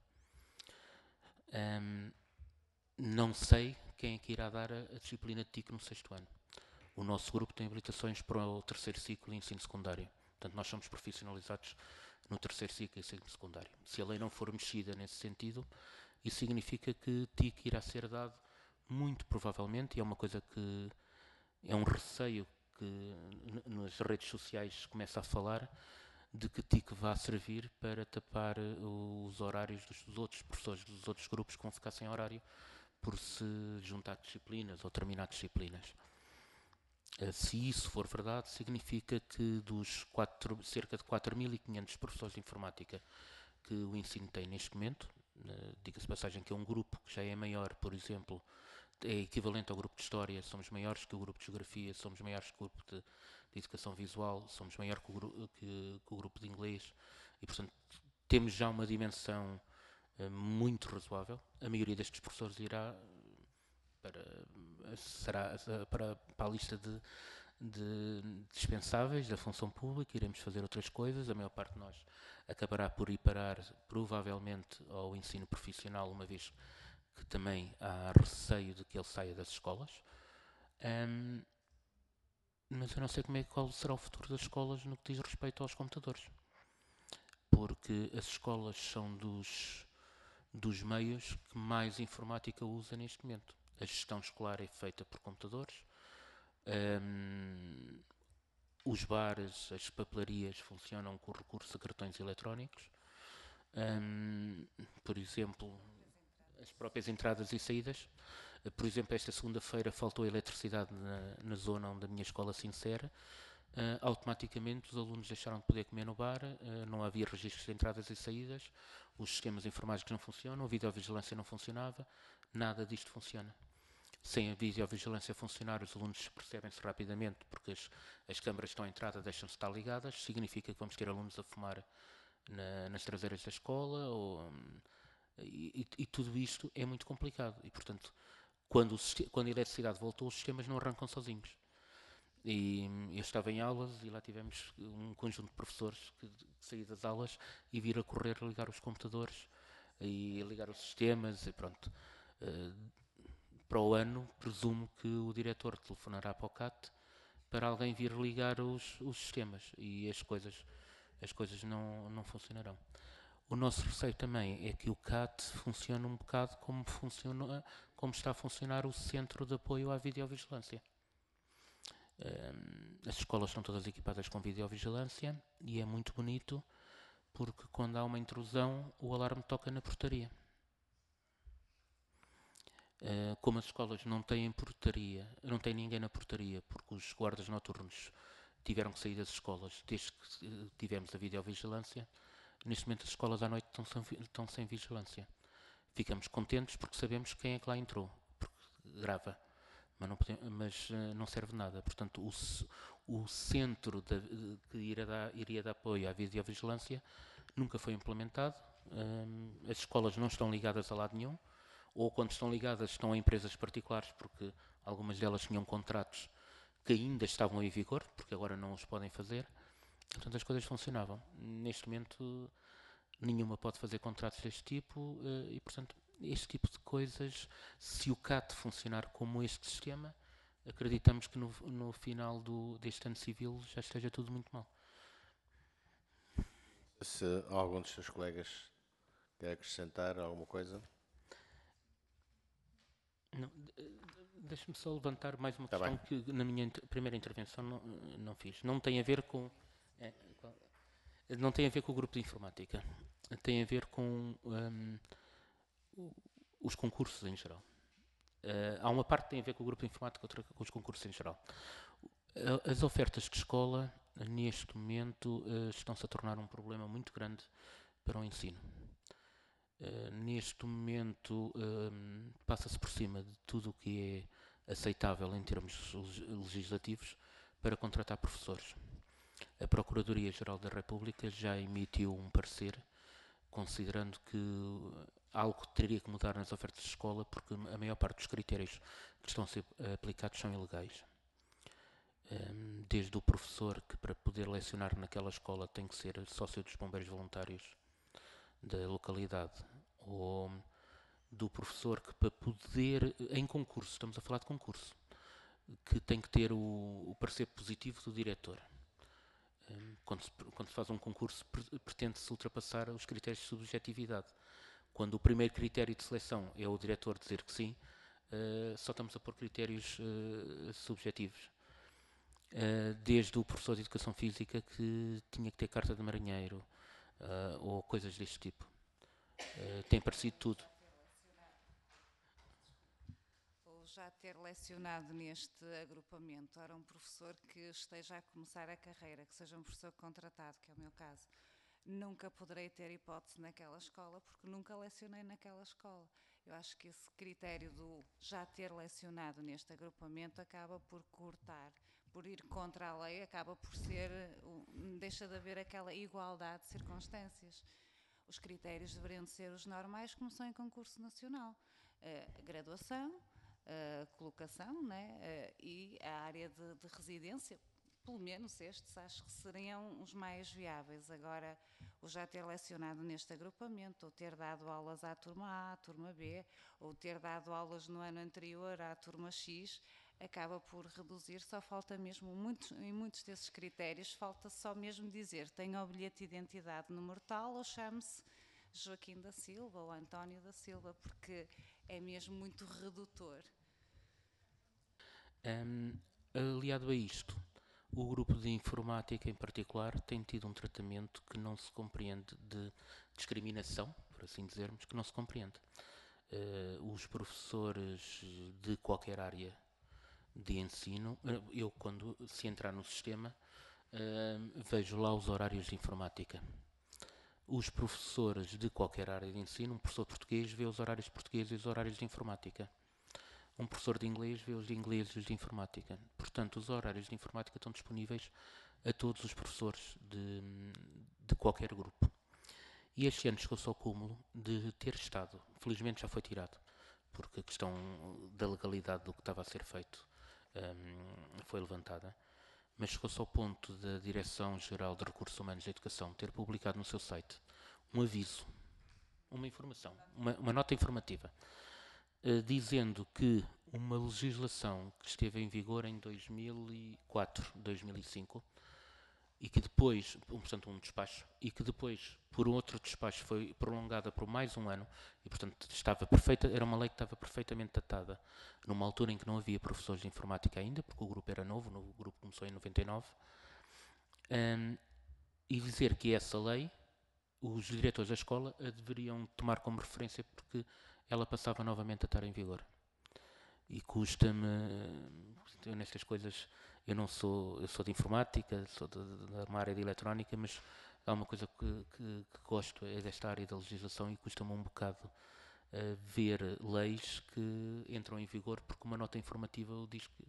Não sei quem é que irá dar a disciplina de TIC no 6º ano. O nosso grupo tem habilitações para o 3º ciclo de ensino secundário. Portanto, nós somos profissionalizados no 3º ciclo de ensino secundário. Se a lei não for mexida nesse sentido, isso significa que TIC irá ser dado muito provavelmente, e é uma coisa que é um receio que nas redes sociais se começa a falar, de que TIC vá servir para tapar os horários dos outros professores, dos outros grupos que vão ficar sem horário por se juntar disciplinas ou terminar disciplinas. Se isso for verdade, significa que dos cerca de 4.500 professores de informática que o ensino tem neste momento, diga-se passagem que é um grupo que já é maior, por exemplo, é equivalente ao grupo de História, somos maiores que o grupo de Geografia, somos maiores que o grupo de Educação Visual, somos maior que o grupo de Inglês, e portanto temos já uma dimensão muito razoável. A maioria destes professores irá para a lista de dispensáveis da função pública, iremos fazer outras coisas, a maior parte de nós acabará por ir parar provavelmente ao ensino profissional, uma vez que também há receio de que ele saia das escolas. Mas eu não sei qual será o futuro das escolas no que diz respeito aos computadores, porque as escolas são dos meios que mais informática usa neste momento. A gestão escolar é feita por computadores, os bares, as papelarias funcionam com recurso a cartões eletrónicos, por exemplo, as próprias entradas e saídas. Por exemplo, esta segunda-feira faltou eletricidade na zona onde a minha escola se insere. Automaticamente os alunos deixaram de poder comer no bar, não havia registros de entradas e saídas, os sistemas informáticos não funcionam, a videovigilância não funcionava, nada disto funciona. Sem a videovigilância funcionar, os alunos percebem-se rapidamente, porque as câmaras estão à entrada, deixam-se estar ligadas, significa que vamos ter alunos a fumar nas traseiras da escola, e tudo isto é muito complicado. E, portanto, quando a eletricidade voltou, os sistemas não arrancam sozinhos. E eu estava em aulas e lá tivemos um conjunto de professores que saí das aulas e vir a correr a ligar os computadores e a ligar os sistemas e pronto. Para o ano, presumo que o diretor telefonará para o CAT para alguém vir ligar os sistemas e as coisas não funcionarão. O nosso receio também é que o CAT funcione um bocado como está a funcionar o Centro de Apoio à Videovigilância. As escolas estão todas equipadas com videovigilância e é muito bonito porque quando há uma intrusão o alarme toca na portaria. Como as escolas não têm portaria, não tem ninguém na portaria porque os guardas noturnos tiveram que sair das escolas desde que tivemos a videovigilância, neste momento as escolas à noite estão sem vigilância. Ficamos contentes porque sabemos quem é que lá entrou, porque grava, mas não serve de nada. Portanto, o centro que iria dar apoio à videovigilância nunca foi implementado. As escolas não estão ligadas a lado nenhum, ou quando estão ligadas estão a empresas particulares, porque algumas delas tinham contratos que ainda estavam em vigor, porque agora não os podem fazer. Portanto, as coisas funcionavam. Neste momento, nenhuma pode fazer contratos deste tipo e, portanto, este tipo de coisas, se o CAT funcionar como este sistema, acreditamos que no final deste ano civil já esteja tudo muito mal. Se algum dos seus colegas quer acrescentar alguma coisa? Deixe-me só levantar mais uma questão que na minha primeira intervenção não fiz. Não tem a ver com o grupo de informática. Tem a ver com os concursos em geral. Há uma parte que tem a ver com o grupo de informática, outra com os concursos em geral. As ofertas de escola, neste momento, estão-se a tornar um problema muito grande para o ensino. Neste momento, passa-se por cima de tudo o que é aceitável em termos legislativos para contratar professores. A Procuradoria-Geral da República já emitiu um parecer considerando que algo teria que mudar nas ofertas de escola porque a maior parte dos critérios que estão a ser aplicados são ilegais. Desde o professor que para poder lecionar naquela escola tem que ser sócio dos bombeiros voluntários da localidade, ou do professor que para poder, em concurso, estamos a falar de concurso, que tem que ter o parecer positivo do diretor. Quando se faz um concurso, pretende-se ultrapassar os critérios de subjetividade. Quando o primeiro critério de seleção é o diretor dizer que sim, só estamos a pôr critérios subjetivos. Desde o professor de Educação Física que tinha que ter carta de marinheiro, ou coisas deste tipo. Tem parecido tudo. já ter lecionado neste agrupamento, ora um professor que esteja a começar a carreira, que seja um professor contratado, que é o meu caso, nunca poderei ter hipótese naquela escola porque nunca lecionei naquela escola. Eu acho que esse critério do já ter lecionado neste agrupamento acaba por cortar, por ir contra a lei, acaba por ser, deixa de haver aquela igualdade de circunstâncias. Os critérios deveriam de ser os normais, como são em concurso nacional. Graduação, colocação, né? E a área de residência, pelo menos estes acho que seriam os mais viáveis. Agora, o já ter lecionado neste agrupamento, ou ter dado aulas à turma A, à turma B, ou ter dado aulas no ano anterior à turma X, acaba por reduzir. Só falta mesmo, em muitos desses critérios, falta só mesmo dizer tenho o bilhete de identidade número tal ou chame-se Joaquim da Silva ou António da Silva, porque é mesmo muito redutor. Aliado a isto, o grupo de informática em particular tem tido um tratamento que não se compreende, de discriminação, por assim dizermos, que não se compreende. Os professores de qualquer área de ensino, eu quando se entrar no sistema, vejo lá os horários de informática. Os professores de qualquer área de ensino, um professor português vê os horários de português e os horários de informática. Um professor de inglês vê os de inglês e os de informática. Portanto, os horários de informática estão disponíveis a todos os professores de qualquer grupo. E este ano chegou-se ao cúmulo de ter estado, felizmente já foi tirado, porque a questão da legalidade do que estava a ser feito foi levantada, mas chegou-se ao ponto da Direção-Geral de Recursos Humanos da Educação ter publicado no seu site um aviso, uma informação, uma nota informativa, dizendo que uma legislação que esteve em vigor em 2004, 2005, e que depois, portanto um despacho, e que depois por outro despacho foi prolongada por mais um ano, e portanto era uma lei que estava perfeitamente datada, numa altura em que não havia professores de informática ainda, porque o grupo era novo, o grupo começou em 99, e dizer que essa lei, os diretores da escola a deveriam tomar como referência porque ela passava novamente a estar em vigor. E custa-me, nestas coisas, eu sou de informática, sou de uma área de eletrónica, mas há uma coisa que gosto, é desta área da legislação, e custa-me um bocado ver leis que entram em vigor porque uma nota informativa diz que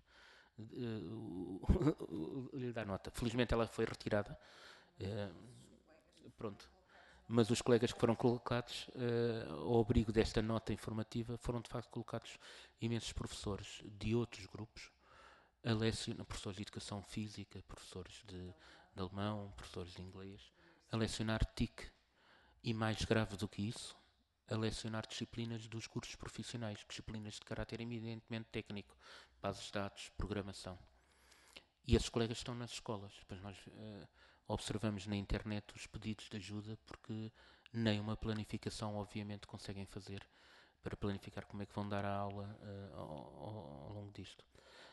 lhe dá nota. Felizmente ela foi retirada. Pronto. Mas os colegas que foram colocados ao abrigo desta nota informativa foram de facto colocados imensos professores de outros grupos, a lecionar, professores de educação física, professores de alemão, professores de inglês, a lecionar TIC, e mais grave do que isso, a lecionar disciplinas dos cursos profissionais, disciplinas de caráter eminentemente técnico, bases de dados, programação. E esses colegas estão nas escolas. Depois nós observamos na internet os pedidos de ajuda, porque nem uma planificação, obviamente, conseguem fazer para planificar como é que vão dar a aula ao longo disto.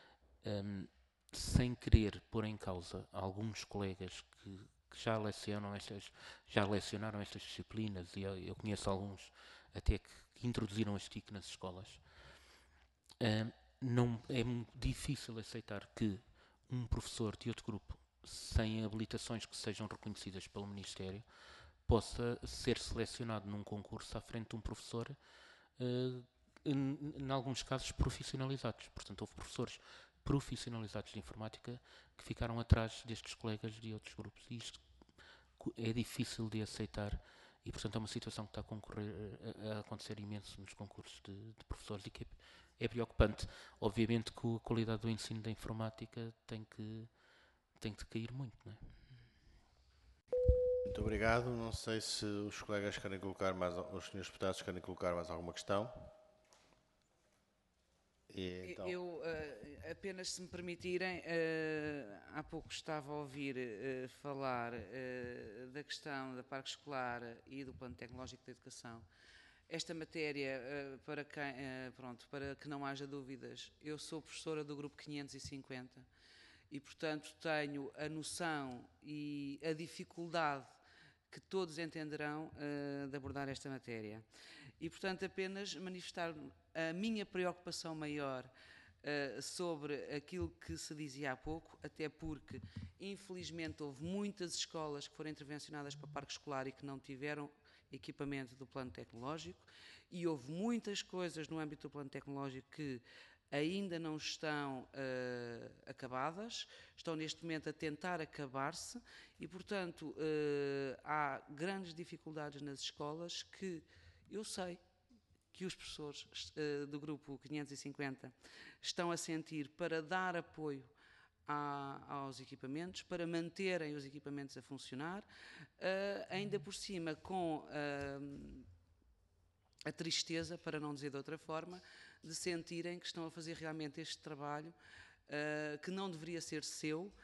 Sem querer pôr em causa alguns colegas que já lecionaram estas disciplinas, e eu conheço alguns até que introduziram as TIC nas escolas, não, é difícil aceitar que um professor de outro grupo, sem habilitações que sejam reconhecidas pelo Ministério, possa ser selecionado num concurso à frente de um professor, em alguns casos profissionalizados. Portanto, houve professores profissionalizados de informática que ficaram atrás destes colegas de outros grupos, e isto é difícil de aceitar, e portanto é uma situação que está a acontecer imenso nos concursos de professores, e que é preocupante. Obviamente que a qualidade do ensino da informática tem que cair muito, não é? Muito obrigado. Não sei se os colegas querem colocar mais, os senhores deputados querem colocar mais alguma questão. E, então... Eu, apenas se me permitirem, há pouco estava a ouvir falar da questão da parque escolar e do plano tecnológico da educação. Esta matéria, para que não haja dúvidas, eu sou professora do grupo 550 e, portanto, tenho a noção e a dificuldade que todos entenderão de abordar esta matéria. E, portanto, apenas manifestar a minha preocupação maior sobre aquilo que se dizia há pouco, até porque, infelizmente, houve muitas escolas que foram intervencionadas para o parque escolar e que não tiveram equipamento do plano tecnológico, e houve muitas coisas no âmbito do plano tecnológico que ainda não estão acabadas, estão neste momento a tentar acabar-se e, portanto, há grandes dificuldades nas escolas que eu sei que os professores do grupo 550 estão a sentir para dar apoio aos equipamentos, para manterem os equipamentos a funcionar, ainda por cima com a tristeza, para não dizer de outra forma, de sentirem que estão a fazer realmente este trabalho que não deveria ser seu,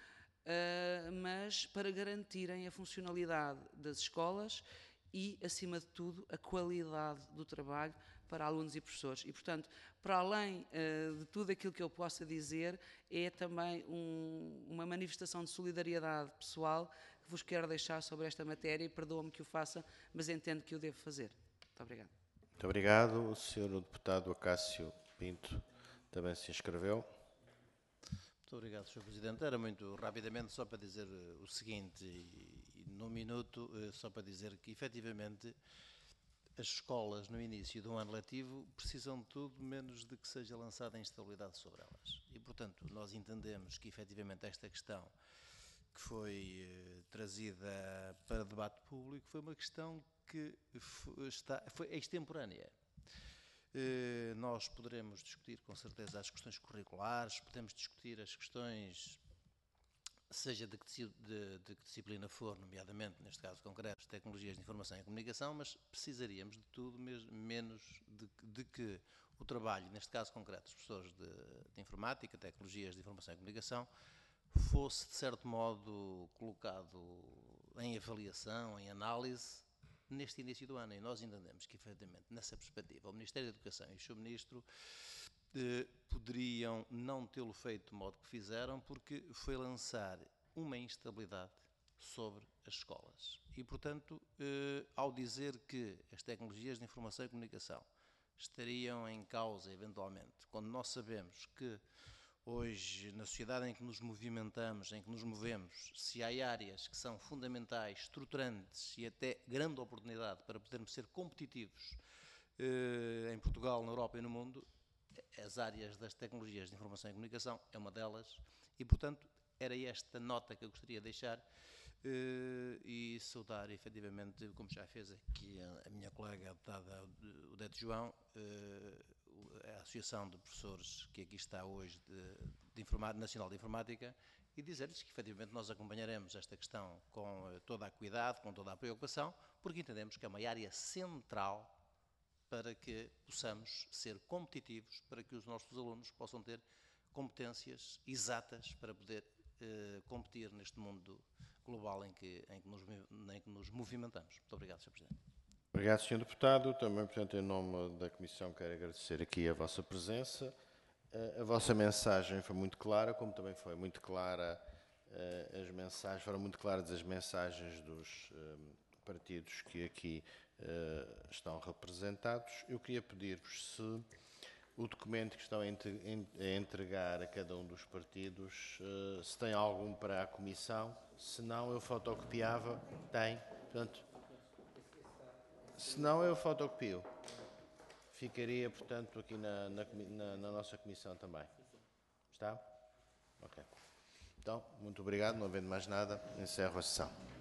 mas para garantirem a funcionalidade das escolas e, acima de tudo, a qualidade do trabalho para alunos e professores. E, portanto, para além de tudo aquilo que eu possa dizer, é também uma manifestação de solidariedade pessoal que vos quero deixar sobre esta matéria e perdoa-me que o faça, mas entendo que o devo fazer. Muito obrigado. Muito obrigado. O Sr. Deputado Acácio Pinto também se inscreveu. Muito obrigado, Sr. Presidente. Era muito rapidamente só para dizer o seguinte, e num minuto, só para dizer que, efetivamente, as escolas no início de um ano letivo precisam de tudo menos de que seja lançada a instabilidade sobre elas. E, portanto, nós entendemos que, efetivamente, esta questão que foi trazida para debate público foi uma questão que foi extemporânea. Nós poderemos discutir, com certeza, as questões curriculares, podemos discutir as questões, seja de que disciplina for, nomeadamente, neste caso concreto, tecnologias de informação e comunicação, mas precisaríamos de tudo, menos de que o trabalho, neste caso concreto, dos professores de informática, tecnologias de informação e comunicação, fosse, de certo modo, colocado em avaliação, em análise, neste início do ano. E nós entendemos que, efetivamente, nessa perspectiva, o Ministério da Educação e o Sr. Ministro poderiam não tê-lo feito do modo que fizeram, porque foi lançar uma instabilidade sobre as escolas. E, portanto, ao dizer que as tecnologias de informação e comunicação estariam em causa, eventualmente, quando nós sabemos que hoje, na sociedade em que nos movimentamos, em que nos movemos, se há áreas que são fundamentais, estruturantes e até grande oportunidade para podermos ser competitivos em Portugal, na Europa e no mundo, as áreas das tecnologias de informação e comunicação é uma delas e, portanto, era esta nota que eu gostaria de deixar e saudar, efetivamente, como já fez aqui a minha colega, a deputada Odete João, a Associação de Professores que aqui está hoje Nacional de Informática, e dizer-lhes que, efetivamente, nós acompanharemos esta questão com todo o cuidado, com toda a preocupação, porque entendemos que é uma área central para que possamos ser competitivos, para que os nossos alunos possam ter competências exatas para poder competir neste mundo global em que nos movimentamos. Muito obrigado, Sr. Presidente. Obrigado, Sr. Deputado. Também, portanto, em nome da Comissão, quero agradecer aqui a vossa presença. A vossa mensagem foi muito clara, como também foi muito clara foram muito claras as mensagens dos partidos que aqui estão representados. Eu queria pedir-vos se o documento que estão a entregar a cada um dos partidos, se tem algum para a Comissão, se não eu fotocopiava, tem, portanto, se não eu fotocopio. Ficaria, portanto, aqui na nossa Comissão também. Está? Ok. Então, muito obrigado, não havendo mais nada, encerro a sessão.